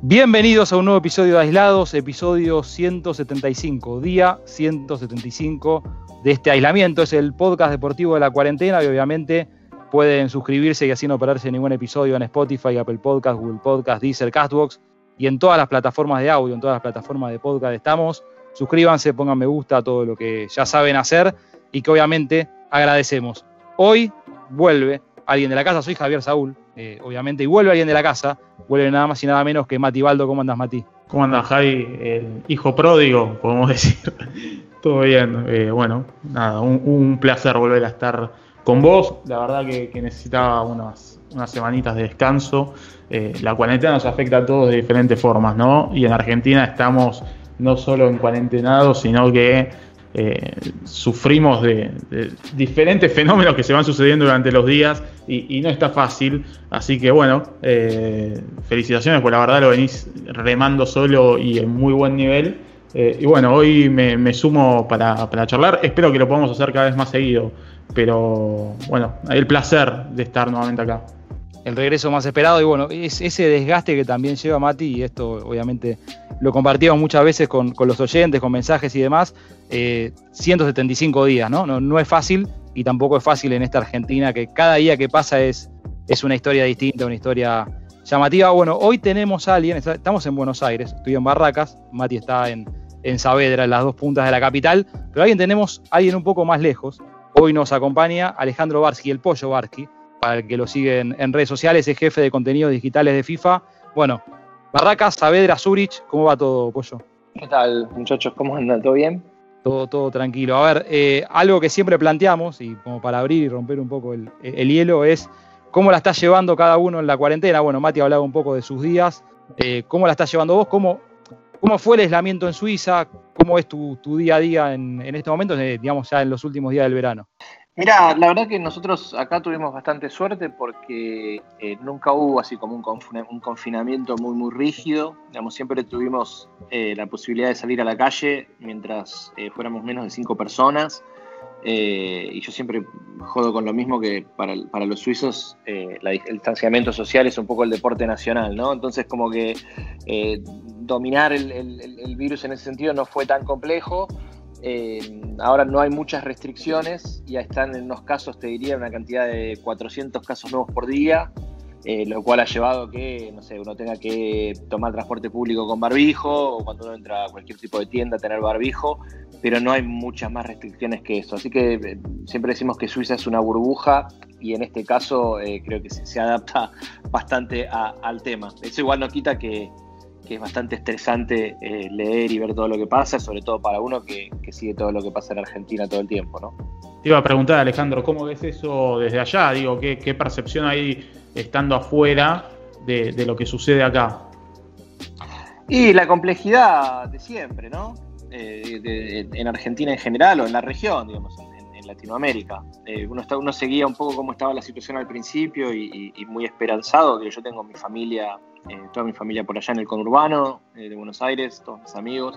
Bienvenidos a un nuevo episodio de Aislados, episodio 175, día 175 de este aislamiento. Es el podcast deportivo de la cuarentena y obviamente pueden suscribirse y así no perderse ningún episodio en Spotify, Apple Podcast, Google Podcast, Deezer, Castbox y en todas las plataformas de audio, en todas las plataformas de podcast estamos. Suscríbanse, pongan me gusta a todo lo que ya saben hacer y que obviamente agradecemos. Hoy vuelve alguien de la casa, soy Javier Saúl, obviamente, y vuelve alguien de la casa, vuelve nada más y nada menos que Mati Baldo. ¿Cómo andas, Mati? ¿Cómo andas, Javi? El hijo pródigo, podemos decir. Todo bien. Bueno, nada, un placer volver a estar con vos. La verdad que necesitaba unas semanitas de descanso. La cuarentena nos afecta a todos de diferentes formas, ¿no? Y en Argentina estamos no solo en cuarentenados, sino que sufrimos de diferentes fenómenos que se van sucediendo durante los días y no está fácil, así que bueno, felicitaciones, porque la verdad lo venís remando solo y en muy buen nivel, y bueno, hoy me sumo para charlar. Espero que lo podamos hacer cada vez más seguido, pero bueno, el placer de estar nuevamente acá. El regreso más esperado y bueno, es ese desgaste que también lleva Mati, y esto obviamente lo compartíamos muchas veces con los oyentes, con mensajes y demás. 175 días, ¿no? No es fácil, y tampoco es fácil en esta Argentina que cada día que pasa es una historia distinta, una historia llamativa. Bueno, hoy tenemos a alguien, estamos en Buenos Aires, estoy en Barracas, Mati está en Saavedra, en las dos puntas de la capital, pero tenemos a alguien un poco más lejos. Hoy nos acompaña Alejandro Barsky, el Pollo Barsky, para el que lo siguen en redes sociales, es jefe de contenidos digitales de FIFA. Bueno, Barracas, Saavedra, Zurich, ¿cómo va todo, Pollo? ¿Qué tal, muchachos? ¿Cómo andan? ¿Todo bien? Todo tranquilo. A ver, algo que siempre planteamos, y como para abrir y romper un poco el hielo, es cómo la está llevando cada uno en la cuarentena. Bueno, Mati hablaba un poco de sus días. ¿Cómo la está llevando vos? ¿Cómo fue el aislamiento en Suiza? ¿Cómo es tu día a día en este momento, digamos ya en los últimos días del verano? Mira, la verdad que nosotros acá tuvimos bastante suerte porque nunca hubo así como un confinamiento muy, muy rígido. Digamos, siempre tuvimos la posibilidad de salir a la calle mientras fuéramos menos de 5 personas. Y yo siempre jodo con lo mismo, que para los suizos el distanciamiento social es un poco el deporte nacional, ¿no? Entonces como que dominar el virus en ese sentido no fue tan complejo. Ahora no hay muchas restricciones, ya están en unos casos, te diría, una cantidad de 400 casos nuevos por día, lo cual ha llevado que, no sé, uno tenga que tomar transporte público con barbijo, o cuando uno entra a cualquier tipo de tienda tener barbijo, pero no hay muchas más restricciones que eso. Así que siempre decimos que Suiza es una burbuja, y en este caso creo que se adapta bastante al tema. Eso igual no quita que es bastante estresante leer y ver todo lo que pasa, sobre todo para uno que sigue todo lo que pasa en Argentina todo el tiempo, ¿no? Te iba a preguntar, Alejandro, ¿cómo ves eso desde allá? Digo, ¿qué percepción hay estando afuera de lo que sucede acá? Y la complejidad de siempre, ¿no? En Argentina en general, o en la región, digamos, en Latinoamérica. Uno seguía un poco cómo estaba la situación al principio y muy esperanzado, que yo tengo mi familia, toda mi familia por allá en el conurbano de Buenos Aires, todos mis amigos,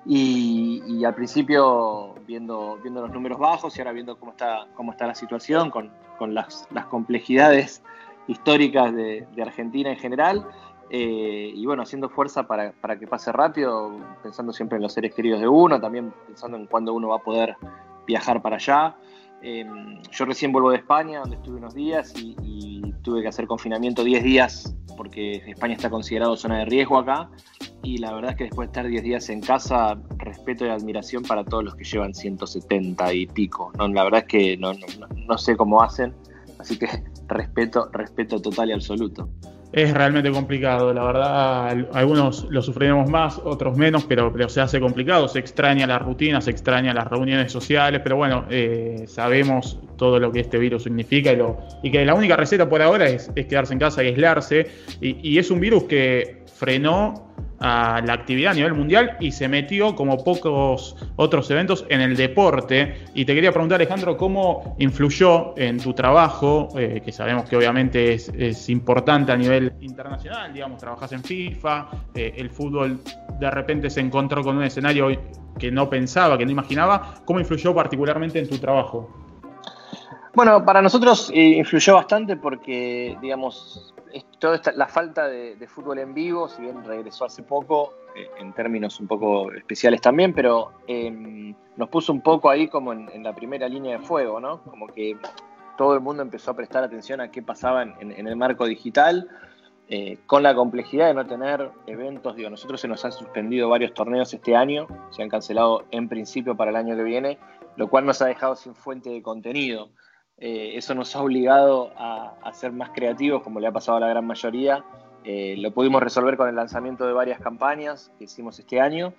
y al principio viendo los números bajos, y ahora viendo cómo está la situación con las complejidades históricas de Argentina en general, y bueno, haciendo fuerza para que pase rápido, pensando siempre en los seres queridos de uno, también pensando en cuándo uno va a poder viajar para allá. Yo recién vuelvo de España, donde estuve unos días y tuve que hacer confinamiento 10 días porque España está considerado zona de riesgo acá, y la verdad es que después de estar 10 días en casa, respeto y admiración para todos los que llevan 170 y pico, ¿no? La verdad es que no sé cómo hacen, así que respeto total y absoluto. Es realmente complicado, la verdad. Algunos lo sufriremos más, otros menos, pero se hace complicado. Se extraña la rutina, se extraña las reuniones sociales, pero bueno, sabemos todo lo que este virus significa y que la única receta por ahora es quedarse en casa y aislarse. Y es un virus que frenó a la actividad a nivel mundial y se metió, como pocos otros eventos, en el deporte. Y te quería preguntar, Alejandro, ¿cómo influyó en tu trabajo, que sabemos que obviamente es importante a nivel internacional? Digamos, trabajás en FIFA, el fútbol de repente se encontró con un escenario que no pensaba, que no imaginaba. ¿Cómo influyó particularmente en tu trabajo? Bueno, para nosotros influyó bastante porque, digamos, la falta de fútbol en vivo, si bien regresó hace poco, en términos un poco especiales también, pero nos puso un poco ahí como en la primera línea de fuego, ¿no? Como que todo el mundo empezó a prestar atención a qué pasaba en el marco digital, con la complejidad de no tener eventos. Digo, nosotros se nos han suspendido varios torneos este año, se han cancelado en principio para el año que viene, lo cual nos ha dejado sin fuente de contenido. Eso nos ha obligado a ser más creativos, como le ha pasado a la gran mayoría. Lo pudimos resolver con el lanzamiento de varias campañas que hicimos este año,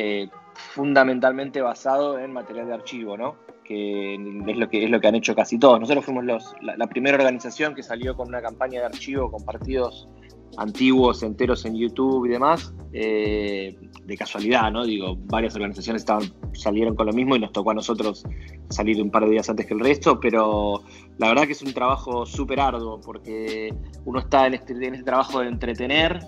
fundamentalmente basado en material de archivo, ¿no? Que es lo que han hecho casi todos. Nosotros fuimos la primera organización que salió con una campaña de archivo con partidos antiguos, enteros en YouTube y demás, de casualidad, ¿no? Digo, varias organizaciones salieron con lo mismo y nos tocó a nosotros salir un par de días antes que el resto, pero la verdad que es un trabajo súper arduo porque uno está en este trabajo de entretener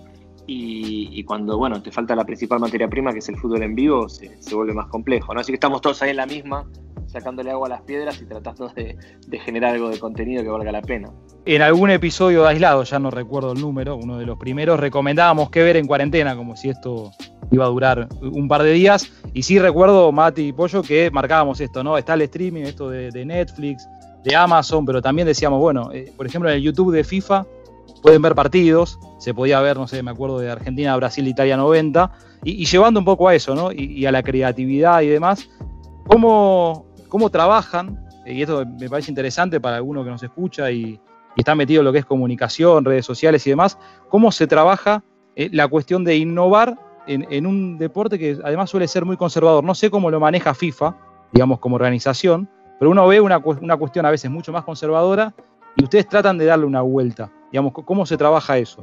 y cuando, bueno, te falta la principal materia prima, que es el fútbol en vivo, se vuelve más complejo, ¿no? Así que estamos todos ahí en la misma, sacándole agua a las piedras y tratando de generar algo de contenido que valga la pena. En algún episodio de Aislado, ya no recuerdo el número, uno de los primeros, recomendábamos qué ver en cuarentena, como si esto iba a durar un par de días. Y sí recuerdo, Mati y Pollo, que marcábamos esto, ¿no? Está el streaming, esto de Netflix, de Amazon, pero también decíamos, bueno, por ejemplo, en el YouTube de FIFA pueden ver partidos, se podía ver, no sé, me acuerdo de Argentina, Brasil, Italia 90, y llevando un poco a eso, ¿no? Y a la creatividad y demás, ¿cómo trabajan? Y esto me parece interesante para alguno que nos escucha y está metido en lo que es comunicación, redes sociales y demás, ¿cómo se trabaja la cuestión de innovar en un deporte que además suele ser muy conservador? No sé cómo lo maneja FIFA, digamos, como organización, pero uno ve una cuestión a veces mucho más conservadora y ustedes tratan de darle una vuelta. Digamos, ¿cómo se trabaja eso?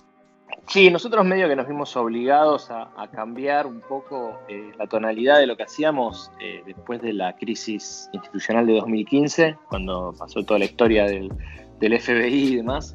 Sí, nosotros medio que nos vimos obligados a cambiar un poco la tonalidad de lo que hacíamos después de la crisis institucional de 2015, cuando pasó toda la historia del FBI y demás,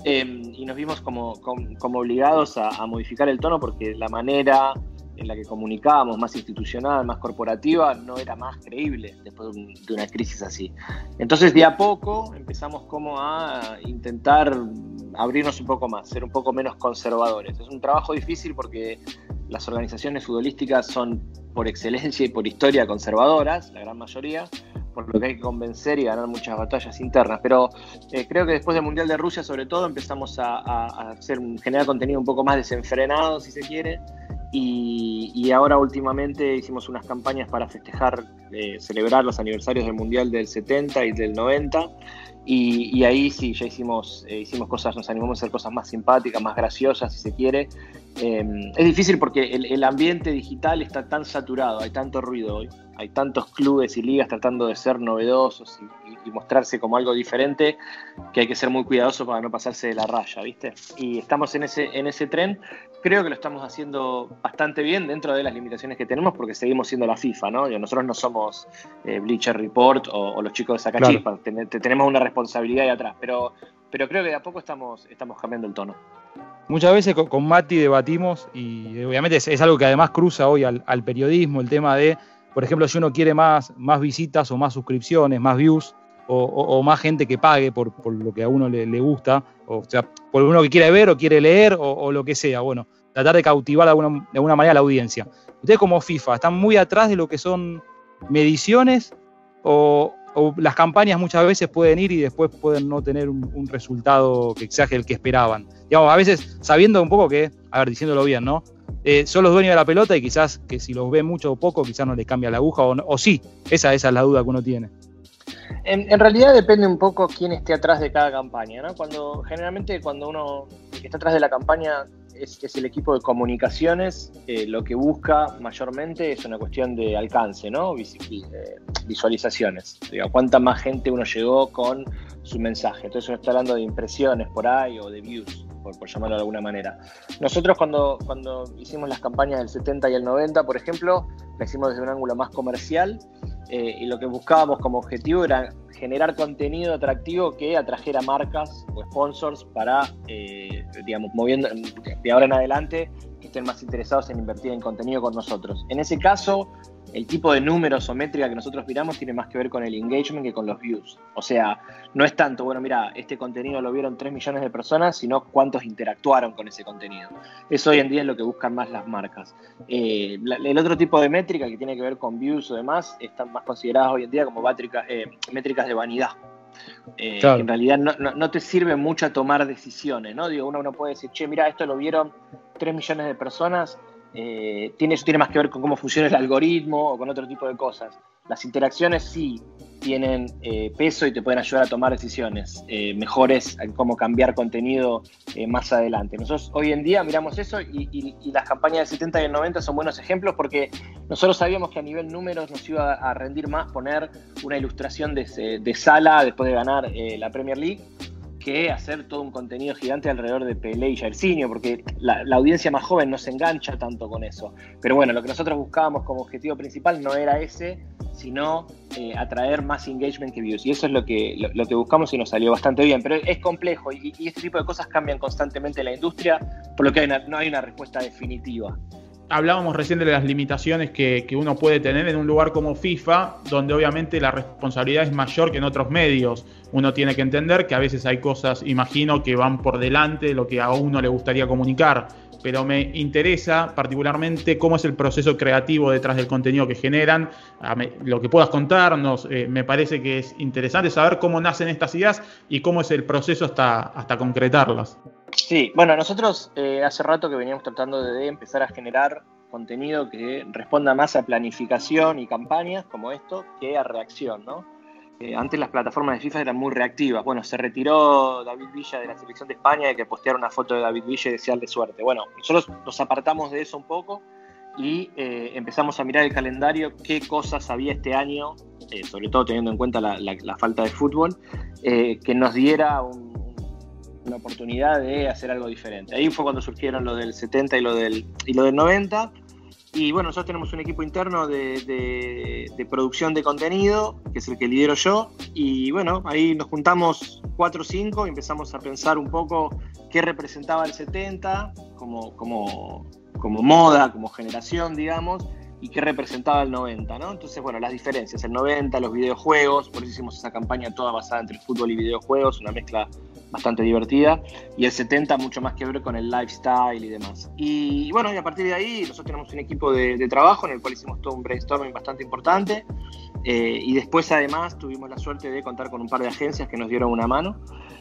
y nos vimos como obligados a modificar el tono porque la manera en la que comunicábamos, más institucional, más corporativa, no era más creíble después de una crisis así. Entonces, de a poco empezamos como a intentar abrirnos un poco más, ser un poco menos conservadores. Es un trabajo difícil porque las organizaciones futbolísticas son por excelencia y por historia conservadoras, la gran mayoría, por lo que hay que convencer y ganar muchas batallas internas. Pero creo que después del Mundial de Rusia, sobre todo, empezamos a generar contenido un poco más desenfrenado, si se quiere, y ahora últimamente hicimos unas campañas para festejar, celebrar los aniversarios del Mundial del 70 y del 90, y ahí sí, ya hicimos cosas, nos animamos a hacer cosas más simpáticas, más graciosas, si se quiere. Es difícil porque el ambiente digital está tan saturado, hay tanto ruido hoy, hay tantos clubes y ligas tratando de ser novedosos y mostrarse como algo diferente, que hay que ser muy cuidadoso para no pasarse de la raya, ¿viste? Y estamos en ese tren. Creo que lo estamos haciendo bastante bien dentro de las limitaciones que tenemos porque seguimos siendo la FIFA, ¿no? Nosotros no somos Bleacher Report o los chicos de Sacachispa, claro. Tenemos una responsabilidad ahí atrás, pero creo que de a poco estamos cambiando el tono. Muchas veces con Mati debatimos y obviamente es algo que además cruza hoy al periodismo, el tema de, por ejemplo, si uno quiere más visitas o más suscripciones, más views o más gente que pague por lo que a uno le gusta, o sea, por uno que quiere ver o quiere leer o lo que sea, bueno, tratar de cautivar de alguna manera a la audiencia. Ustedes como FIFA están muy atrás de lo que son mediciones o las campañas muchas veces pueden ir y después pueden no tener un resultado que exagere el que esperaban. Digamos, a veces sabiendo un poco que, a ver, diciéndolo bien, ¿no? Son los dueños de la pelota y quizás que si los ven mucho o poco quizás no les cambia la aguja o sí, esa es la duda que uno tiene. En realidad depende un poco quién esté atrás de cada campaña, ¿no? Generalmente cuando uno que está atrás de la campaña es el equipo de comunicaciones, lo que busca mayormente es una cuestión de alcance, ¿no? Visualizaciones. Digo, cuánta más gente uno llegó con su mensaje. Entonces uno está hablando de impresiones por ahí o de views, por llamarlo de alguna manera. Nosotros cuando hicimos las campañas del 70 y el 90, por ejemplo, la hicimos desde un ángulo más comercial, y lo que buscábamos como objetivo era generar contenido atractivo que atrajera marcas o sponsors para, digamos, moviendo de ahora en adelante, que estén más interesados en invertir en contenido con nosotros. En ese caso, el tipo de números o métrica que nosotros miramos tiene más que ver con el engagement que con los views. O sea, no es tanto, bueno, mira, este contenido lo vieron 3 millones de personas, sino cuántos interactuaron con ese contenido. Eso hoy en día es lo que buscan más las marcas. El otro tipo de métrica que tiene que ver con views o demás están más consideradas hoy en día como métricas de vanidad. Claro. Que en realidad no te sirve mucho a tomar decisiones, ¿no? Digo, uno puede decir, che, mira, esto lo vieron 3 millones de personas, eso tiene más que ver con cómo funciona el algoritmo o con otro tipo de cosas. Las interacciones sí tienen peso y te pueden ayudar a tomar decisiones mejores, cómo cambiar contenido más adelante. Nosotros hoy en día miramos eso y las campañas del 70 y el 90 son buenos ejemplos porque nosotros sabíamos que a nivel números nos iba a rendir más poner una ilustración de Salah después de ganar la Premier League que hacer todo un contenido gigante alrededor de Pelé y Jairzinho, porque la audiencia más joven no se engancha tanto con eso. Pero bueno, lo que nosotros buscábamos como objetivo principal no era ese, sino atraer más engagement que views. Y eso es lo que buscamos y nos salió bastante bien. Pero es complejo y este tipo de cosas cambian constantemente en la industria, por lo que no hay una respuesta definitiva. Hablábamos recién de las limitaciones que uno puede tener en un lugar como FIFA, donde obviamente la responsabilidad es mayor que en otros medios. Uno tiene que entender que a veces hay cosas, imagino, que van por delante de lo que a uno le gustaría comunicar, pero me interesa particularmente cómo es el proceso creativo detrás del contenido que generan. Lo que puedas contarnos, me parece que es interesante saber cómo nacen estas ideas y cómo es el proceso hasta concretarlas. Sí, bueno, nosotros hace rato que veníamos tratando de empezar a generar contenido que responda más a planificación y campañas como esto que a reacción, ¿no? Antes las plataformas de FIFA eran muy reactivas. Bueno, se retiró David Villa de la selección de España de que posteara una foto de David Villa y desearle suerte. Bueno, nosotros nos apartamos de eso un poco y empezamos a mirar el calendario, qué cosas había este año, sobre todo teniendo en cuenta la falta de fútbol, que nos diera una oportunidad de hacer algo diferente. Ahí fue cuando surgieron lo del 70 y lo del 90. Y bueno, nosotros tenemos un equipo interno de producción de contenido, que es el que lidero yo. Y bueno, ahí nos juntamos 4 o 5 y empezamos a pensar un poco qué representaba el 70 como moda, como generación, digamos, y qué representaba el 90, ¿no? Entonces, bueno, las diferencias. El 90, los videojuegos, por eso hicimos esa campaña toda basada entre fútbol y videojuegos, una mezcla bastante divertida, y el 70 mucho más que ver con el lifestyle y demás. Y bueno, y a partir de ahí nosotros tenemos un equipo de trabajo en el cual hicimos todo un brainstorming bastante importante, y después además tuvimos la suerte de contar con un par de agencias que nos dieron una mano,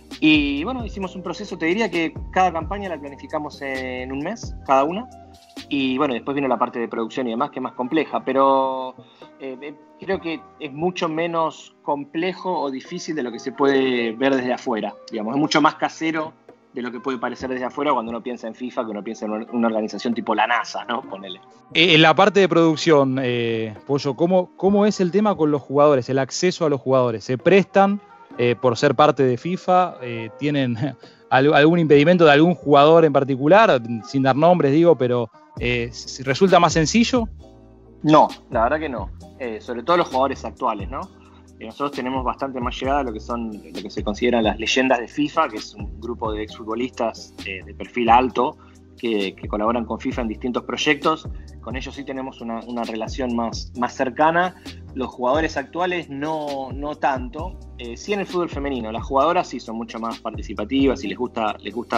y bueno, hicimos un proceso, te diría que cada campaña la planificamos en un mes, cada una, y bueno, después vino la parte de producción y demás, que es más compleja, pero creo que es mucho menos complejo o difícil de lo que se puede ver desde afuera. Digamos, es mucho más casero de lo que puede parecer desde afuera cuando uno piensa en FIFA, que uno piensa en una organización tipo la NASA, ¿no? Ponele. En la parte de producción, Pollo, ¿cómo es el tema con los jugadores, el acceso a los jugadores? ¿Se prestan por ser parte de FIFA? ¿Tienen algún impedimento de algún jugador en particular? Sin dar nombres, digo, pero ¿resulta más sencillo? No, la verdad que no. Sobre todo los jugadores actuales, ¿no? Nosotros tenemos bastante más llegada a lo que se consideran las leyendas de FIFA, que es un grupo de exfutbolistas de perfil alto que colaboran con FIFA en distintos proyectos. Con ellos sí tenemos una relación más cercana. Los jugadores actuales no tanto. Sí en el fútbol femenino. Las jugadoras sí son mucho más participativas y les gusta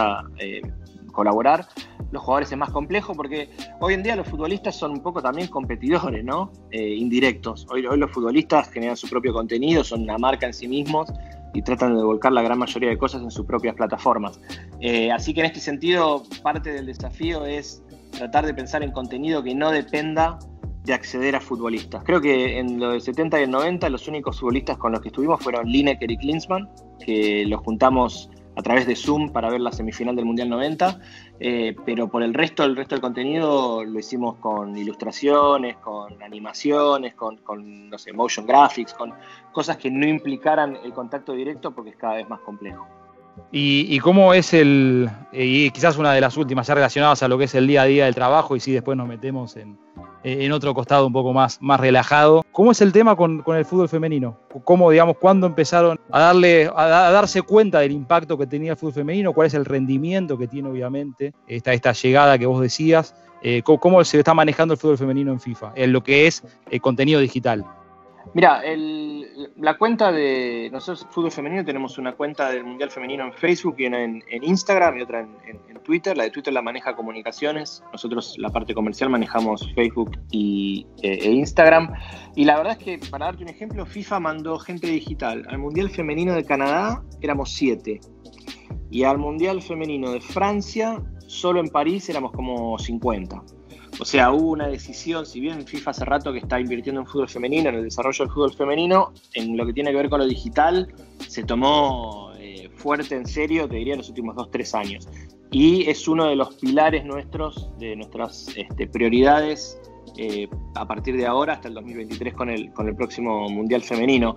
colaborar. Los jugadores es más complejo porque hoy en día los futbolistas son un poco también competidores, ¿no? Indirectos. Hoy los futbolistas generan su propio contenido, son una marca en sí mismos y tratan de volcar la gran mayoría de cosas en sus propias plataformas. Así que en este sentido, parte del desafío es tratar de pensar en contenido que no dependa de acceder a futbolistas. Creo que en lo del 70 y el 90 los únicos futbolistas con los que estuvimos fueron Lineker y Klinsmann, que los juntamos a través de Zoom para ver la semifinal del Mundial 90, pero por el resto del contenido lo hicimos con ilustraciones, con animaciones, con no sé, motion graphics, con cosas que no implicaran el contacto directo porque es cada vez más complejo. ¿Y cómo es y quizás una de las últimas ya relacionadas a lo que es el día a día del trabajo, y si después nos metemos en otro costado un poco más relajado, ¿cómo es el tema con el fútbol femenino? ¿Cómo, digamos, cuándo empezaron a darse cuenta del impacto que tenía el fútbol femenino? ¿Cuál es el rendimiento que tiene, obviamente, esta llegada que vos decías? ¿Cómo se está manejando el fútbol femenino en FIFA? En lo que es contenido digital. Mira, la cuenta de nosotros, Fútbol Femenino, tenemos una cuenta del Mundial Femenino en Facebook y en Instagram y otra en Twitter. La de Twitter la maneja Comunicaciones. Nosotros la parte comercial manejamos Facebook e Instagram. Y la verdad es que, para darte un ejemplo, FIFA mandó gente digital. Al Mundial Femenino de Canadá éramos 7. Y al Mundial Femenino de Francia, solo en París éramos como 50. O sea, hubo una decisión, si bien FIFA hace rato que está invirtiendo en fútbol femenino, en el desarrollo del fútbol femenino, en lo que tiene que ver con lo digital, se tomó fuerte en serio, te diría, en los últimos 2-3 años. Y es uno de los pilares nuestros, de nuestras prioridades a partir de ahora hasta el 2023 con el próximo Mundial Femenino.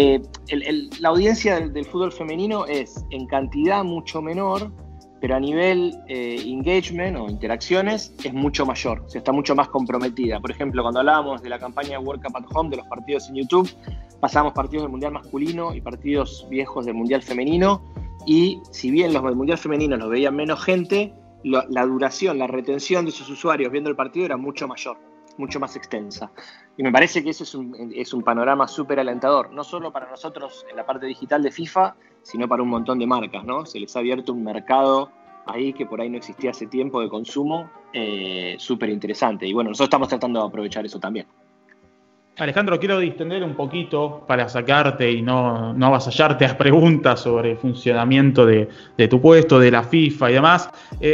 La audiencia del fútbol femenino es en cantidad mucho menor, pero a nivel engagement o interacciones es mucho mayor, o sea, está mucho más comprometida. Por ejemplo, cuando hablábamos de la campaña World Cup at Home, de los partidos en YouTube, pasábamos partidos del Mundial masculino y partidos viejos del Mundial femenino, y si bien los del Mundial femenino los veían menos gente, la duración, la retención de esos usuarios viendo el partido era mucho mayor, mucho más extensa. Y me parece que eso es un panorama súper alentador, no solo para nosotros en la parte digital de FIFA, sino para un montón de marcas, ¿no? Se les ha abierto un mercado ahí que por ahí no existía hace tiempo de consumo, súper interesante. Y bueno, nosotros estamos tratando de aprovechar eso también. Alejandro, quiero distender un poquito para sacarte y no avasallarte a preguntas sobre el funcionamiento de tu puesto, de la FIFA y demás.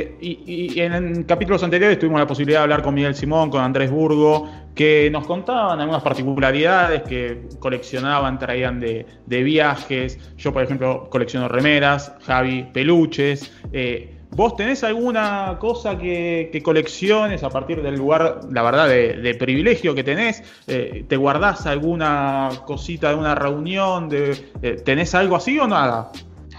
Y en capítulos anteriores tuvimos la posibilidad de hablar con Miguel Simón, con Andrés Burgo, que nos contaban algunas particularidades que coleccionaban, traían de viajes. Yo, por ejemplo, colecciono remeras, Javi peluches. ¿Vos tenés alguna cosa que colecciones a partir del lugar, la verdad, de privilegio que tenés? ¿Te guardás alguna cosita de una reunión? ¿Tenés algo así o nada?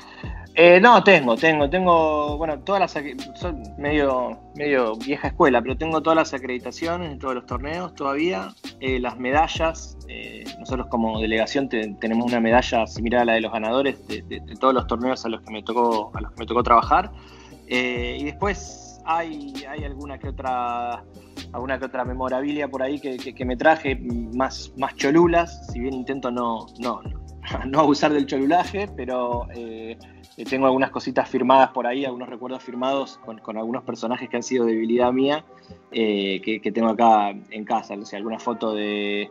No, tengo, bueno, todas las, soy medio vieja escuela, pero tengo todas las acreditaciones de todos los torneos todavía, las medallas. Nosotros como delegación tenemos una medalla similar a la de los ganadores de todos los torneos a los que me tocó trabajar. Y después hay alguna que otra memorabilia por ahí que me traje, más cholulas, si bien intento no abusar del cholulaje, pero tengo algunas cositas firmadas por ahí, algunos recuerdos firmados con algunos personajes que han sido debilidad mía, que tengo acá en casa. O sea, alguna foto los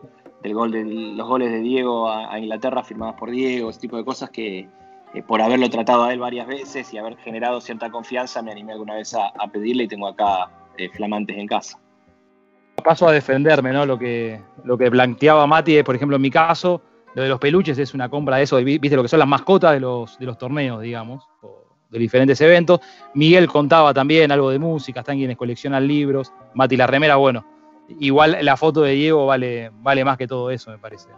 goles de Diego a Inglaterra firmadas por Diego, ese tipo de cosas que por haberlo tratado a él varias veces y haber generado cierta confianza, me animé alguna vez a pedirle, y tengo acá flamantes en casa. Paso a defenderme, ¿no? Lo que planteaba Mati es, por ejemplo, en mi caso, lo de los peluches es una compra de eso, viste lo que son las mascotas de los torneos, digamos, o de diferentes eventos. Miguel contaba también algo de música, están quienes coleccionan libros. Mati, la remera, bueno, igual la foto de Diego vale más que todo eso, me parece.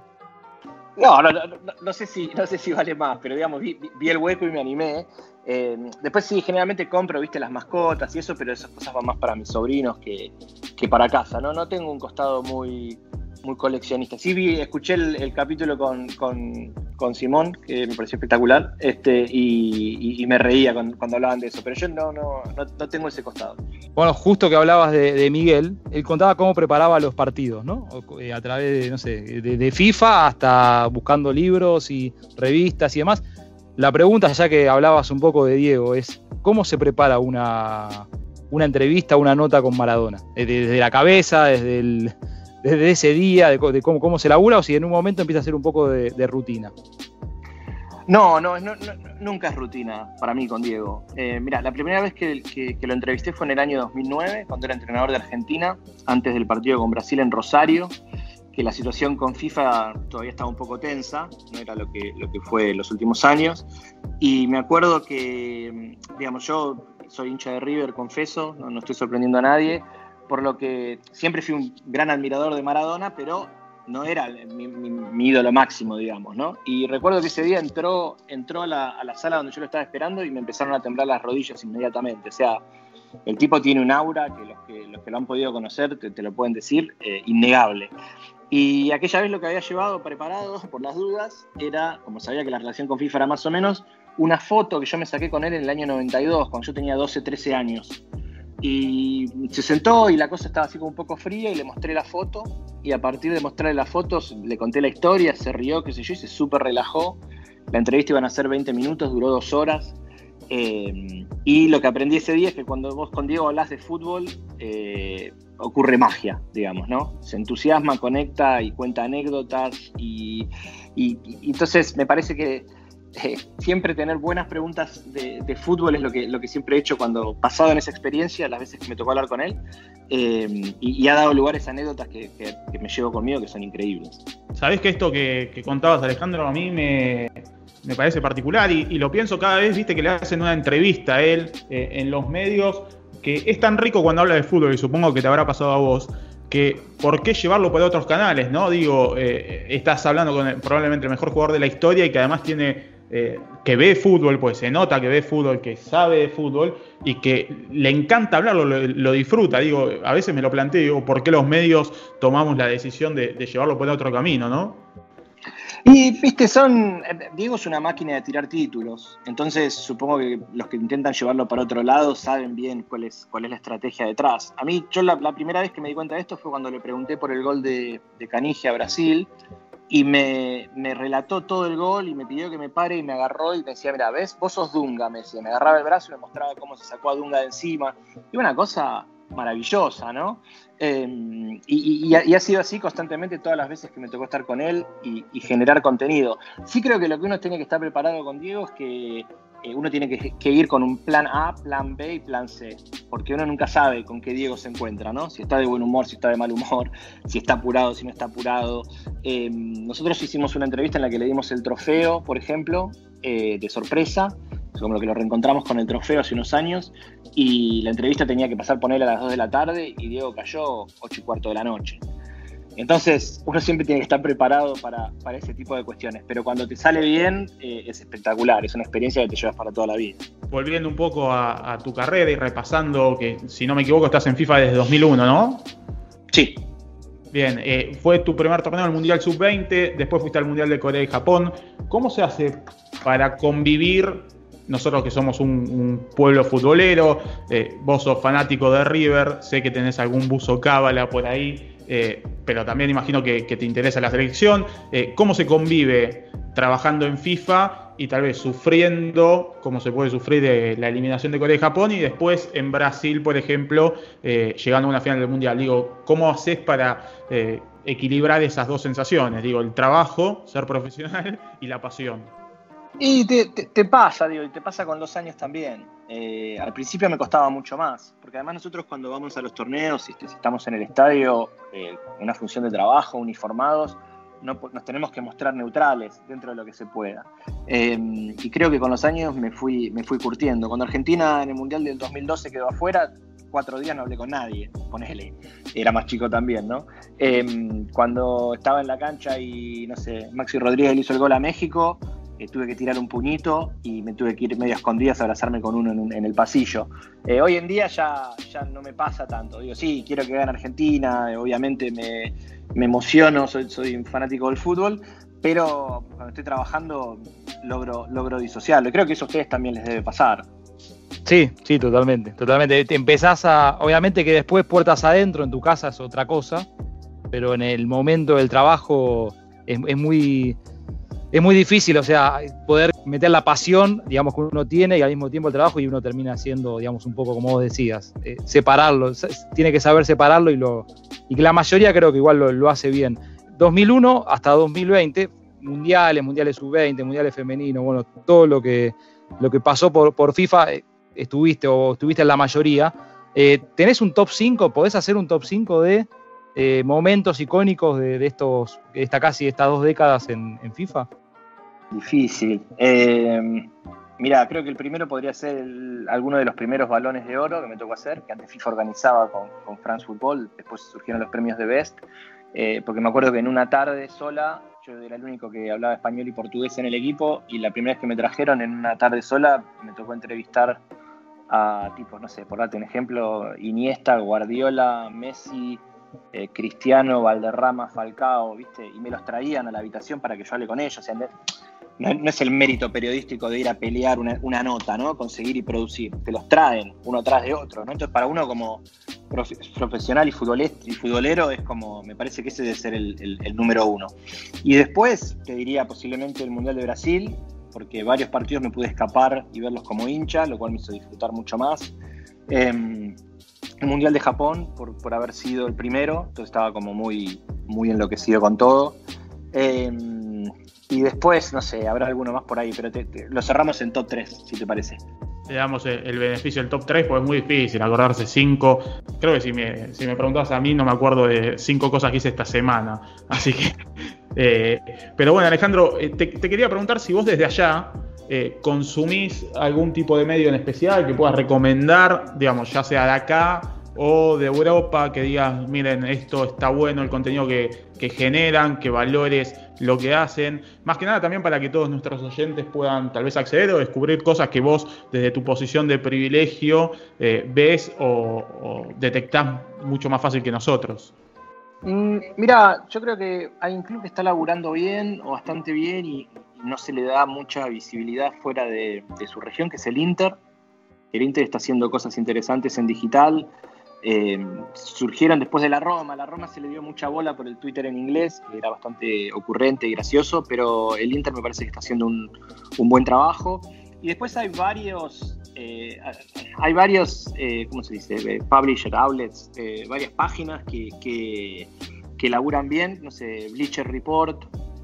No sé si vale más, pero digamos, vi el hueco y me animé. Después sí, generalmente compro, viste, las mascotas y eso, pero esas cosas van más para mis sobrinos que para casa, ¿no? No tengo un costado muy coleccionista. Sí escuché el capítulo con Simón, que me pareció espectacular, y me reía cuando hablaban de eso, pero yo no tengo ese costado. Bueno, justo que hablabas de Miguel, él contaba cómo preparaba los partidos, ¿no? A través de, no sé, de FIFA hasta buscando libros y revistas y demás. La pregunta, ya que hablabas un poco de Diego, es ¿cómo se prepara una entrevista, una nota con Maradona? Desde la cabeza, desde ese día, de cómo se labura, o si en un momento empieza a ser un poco de rutina. No, nunca es rutina para mí con Diego. Mira, la primera vez que lo entrevisté fue en el año 2009, cuando era entrenador de Argentina, antes del partido con Brasil en Rosario, que la situación con FIFA todavía estaba un poco tensa, no era lo que fue en los últimos años. Y me acuerdo que, digamos, yo soy hincha de River, confeso, no estoy sorprendiendo a nadie, por lo que siempre fui un gran admirador de Maradona, pero no era mi ídolo máximo, digamos, ¿no? Y recuerdo que ese día entró a la sala donde yo lo estaba esperando y me empezaron a temblar las rodillas inmediatamente. O sea, el tipo tiene un aura que los que lo han podido conocer te lo pueden decir, innegable. Y aquella vez lo que había llevado preparado, por las dudas, era, como sabía que la relación con FIFA era más o menos, una foto que yo me saqué con él en el año 92, cuando yo tenía 12, 13 años. Y se sentó y la cosa estaba así como un poco fría y le mostré la foto. Y a partir de mostrarle las fotos, le conté la historia, se rió, qué sé yo, y se súper relajó. La entrevista iban a ser 20 minutos, duró 2 horas. Y lo que aprendí ese día es que cuando vos con Diego hablas de fútbol, ocurre magia, digamos, ¿no? Se entusiasma, conecta y cuenta anécdotas. Y entonces me parece que siempre tener buenas preguntas de fútbol es lo que siempre he hecho cuando basado en esa experiencia, las veces que me tocó hablar con él, y ha dado lugar a esas anécdotas que me llevo conmigo, que son increíbles. Sabés que esto que contabas, Alejandro, a mí me parece particular y lo pienso cada vez, viste, que le hacen una entrevista a él en los medios, que es tan rico cuando habla de fútbol, y supongo que te habrá pasado a vos, que por qué llevarlo por otros canales, ¿no? Digo, estás hablando con probablemente el mejor jugador de la historia y que además tiene... que ve fútbol, pues se nota que ve fútbol, que sabe de fútbol y que le encanta hablarlo, lo disfruta. Digo, a veces me lo planteo, digo, ¿por qué los medios tomamos la decisión de llevarlo por otro camino, no? Y, viste, Diego es una máquina de tirar títulos, entonces supongo que los que intentan llevarlo para otro lado saben bien cuál es la estrategia detrás. A mí, yo la primera vez que me di cuenta de esto fue cuando le pregunté por el gol de Canigia a Brasil, y me relató todo el gol y me pidió que me pare y me agarró y me decía, mira, ¿ves? Vos sos Dunga, me decía. Me agarraba el brazo y me mostraba cómo se sacó a Dunga de encima. Y una cosa maravillosa, ¿no? Y ha sido así constantemente todas las veces que me tocó estar con él y generar contenido. Sí creo que lo que uno tiene que estar preparado con Diego es que uno tiene que ir con un plan A, plan B y plan C, porque uno nunca sabe con qué Diego se encuentra, ¿no? Si está de buen humor, si está de mal humor, si está apurado, si no está apurado. Nosotros hicimos una entrevista en la que le dimos el trofeo, por ejemplo, de sorpresa, como lo que lo reencontramos con el trofeo hace unos años, y la entrevista tenía que pasar por él a las 2 de la tarde y Diego cayó 8:15 de la noche. Entonces, uno siempre tiene que estar preparado para ese tipo de cuestiones, pero cuando te sale bien, es espectacular, es una experiencia que te llevas para toda la vida. Volviendo un poco a tu carrera y repasando, que si no me equivoco estás en FIFA desde 2001, ¿no? Sí. Bien, fue tu primer torneo, el Mundial Sub-20, después fuiste al Mundial de Corea y Japón. ¿Cómo se hace para convivir? Nosotros que somos un pueblo futbolero, vos sos fanático de River, sé que tenés algún buzo cábala por ahí, pero también imagino que te interesa la selección. ¿Cómo se convive trabajando en FIFA y tal vez sufriendo, como se puede sufrir de la eliminación de Corea y Japón, y después en Brasil, por ejemplo, llegando a una final del Mundial? Digo, ¿cómo haces para equilibrar esas dos sensaciones? Digo, el trabajo, ser profesional, y la pasión. Y te pasa, digo, y te pasa con los años también. Al principio me costaba mucho más, porque además nosotros cuando vamos a los torneos, si estamos en el estadio, una función de trabajo, uniformados, nos tenemos que mostrar neutrales dentro de lo que se pueda. Y creo que con los años me fui curtiendo. Cuando Argentina en el Mundial del 2012 quedó afuera, 4 días no hablé con nadie, ponele. Era más chico también, ¿no? Cuando estaba en la cancha y, no sé, Maxi Rodríguez le hizo el gol a México, tuve que tirar un puñito y me tuve que ir medio escondidas a abrazarme con uno en el pasillo. Hoy en día ya no me pasa tanto. Digo, sí, quiero que gane Argentina, obviamente me emociono, soy un fanático del fútbol, pero cuando estoy trabajando logro disociarlo. Creo que eso a ustedes también les debe pasar. Sí, totalmente. Te empezás obviamente que después puertas adentro en tu casa es otra cosa, pero en el momento del trabajo es muy difícil, o sea, poder meter la pasión, digamos, que uno tiene y al mismo tiempo el trabajo, y uno termina siendo, digamos, un poco como vos decías, separarlo, tiene que saber separarlo y que la mayoría creo que igual lo hace bien. 2001 hasta 2020, mundiales sub-20, mundiales femeninos, bueno, todo lo que pasó por FIFA, estuviste en la mayoría. ¿Tenés un top 5? ¿Podés hacer un top 5 de momentos icónicos de estas 2 décadas en FIFA? Difícil. Mirá, creo que el primero podría ser alguno de los primeros balones de oro que me tocó hacer, que antes FIFA organizaba con France Football, después surgieron los premios de Best, porque me acuerdo que en una tarde sola, yo era el único que hablaba español y portugués en el equipo, y la primera vez que me trajeron en una tarde sola, me tocó entrevistar a tipos, no sé, por darte un ejemplo, Iniesta, Guardiola, Messi, Cristiano, Valderrama, Falcao, ¿viste? Y me los traían a la habitación para que yo hable con ellos. O sea, no es el mérito periodístico de ir a pelear una nota, ¿no? Conseguir y producir. Te los traen uno tras de otro, ¿no? Entonces, para uno como profesional y futbolero es como, me parece que ese debe ser el número uno. Y después, te diría posiblemente el Mundial de Brasil, porque varios partidos me pude escapar y verlos como hincha, lo cual me hizo disfrutar mucho más. El Mundial de Japón, por haber sido el primero, entonces estaba como muy, muy enloquecido con todo. Y después, no sé, habrá alguno más por ahí, pero lo cerramos en top 3, si te parece. Le damos el beneficio del top 3, porque es muy difícil acordarse 5. Creo que si me preguntas a mí, no me acuerdo de 5 cosas que hice esta semana. Así que. Pero bueno, Alejandro, te quería preguntar si vos desde allá consumís algún tipo de medio en especial que puedas recomendar, digamos, ya sea de acá o de Europa, que digas, miren, esto está bueno, el contenido que generan, que valores lo que hacen, más que nada también para que todos nuestros oyentes puedan tal vez acceder o descubrir cosas que vos desde tu posición de privilegio ves o detectás mucho más fácil que nosotros. Mira, yo creo que hay un club que está laburando bien o bastante bien y no se le da mucha visibilidad fuera de su región, que es el Inter. El Inter está haciendo cosas interesantes en digital. Surgieron después de la Roma. A la Roma se le dio mucha bola por el Twitter en inglés, que era bastante ocurrente y gracioso, pero el Inter me parece que está haciendo un buen trabajo. Y después hay varios ¿cómo se dice? Publisher outlets, varias páginas que laburan bien, no sé, Bleacher Report,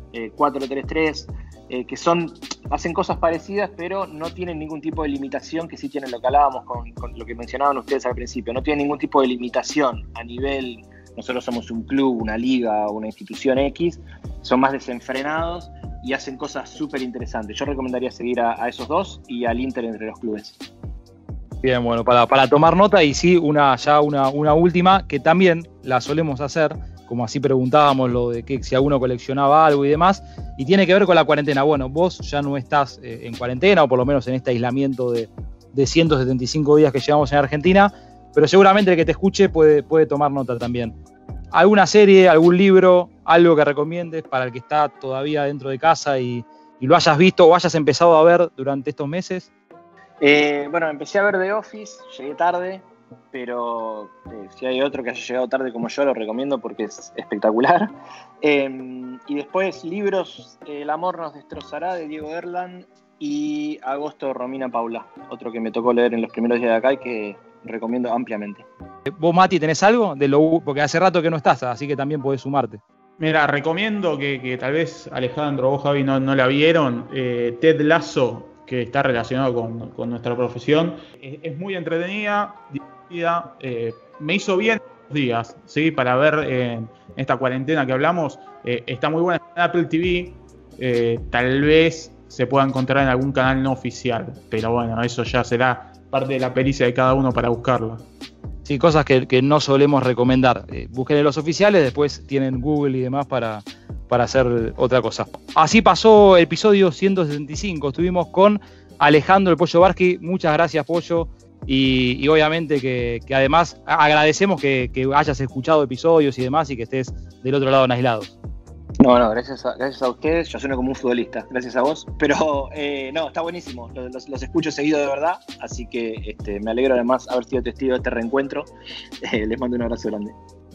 433, que hacen cosas parecidas, pero no tienen ningún tipo de limitación, que sí tienen lo que hablábamos con lo que mencionaban ustedes al principio, no tienen ningún tipo de limitación a nivel, nosotros somos un club, una liga, una institución X, son más desenfrenados y hacen cosas súper interesantes. Yo recomendaría seguir a esos dos y al Inter entre los clubes. Bien, bueno, para tomar nota, y sí, una última, que también la solemos hacer, como así preguntábamos lo de que si alguno coleccionaba algo y demás, y tiene que ver con la cuarentena. Bueno, vos ya no estás en cuarentena, o por lo menos en este aislamiento de 175 días que llevamos en Argentina, pero seguramente el que te escuche puede tomar nota también. ¿Alguna serie, algún libro, algo que recomiendes para el que está todavía dentro de casa y lo hayas visto o hayas empezado a ver durante estos meses? Bueno, empecé a ver The Office, llegué tarde, pero si hay otro que haya llegado tarde como yo, lo recomiendo porque es espectacular. Y después libros, El amor nos destrozará, de Diego Erland, y Agosto, Romina Paula, otro que me tocó leer en los primeros días de acá y que recomiendo ampliamente. ¿Vos, Mati, tenés algo? Porque hace rato que no estás, así que también podés sumarte. Mira, recomiendo que tal vez Alejandro o Javi no la vieron, Ted Lasso, que está relacionado con nuestra profesión. Es muy entretenida, divertida, me hizo bien los días, ¿sí? Para ver en esta cuarentena que hablamos. Está muy buena en Apple TV, tal vez se pueda encontrar en algún canal no oficial, pero bueno, eso ya será parte de la pericia de cada uno para buscarla. Sí, cosas que no solemos recomendar. Busquen en los oficiales, después tienen Google y demás para hacer otra cosa. Así pasó el episodio 165. Estuvimos con Alejandro el Pollo Barsky. Muchas gracias, Pollo. Y obviamente que además agradecemos que hayas escuchado episodios y demás y que estés del otro lado en Aislados. No, gracias a ustedes. Yo sueno como un futbolista, gracias a vos. Pero no, está buenísimo. Los escucho seguido de verdad. Así que me alegro además haber sido testigo de este reencuentro. Les mando un abrazo grande.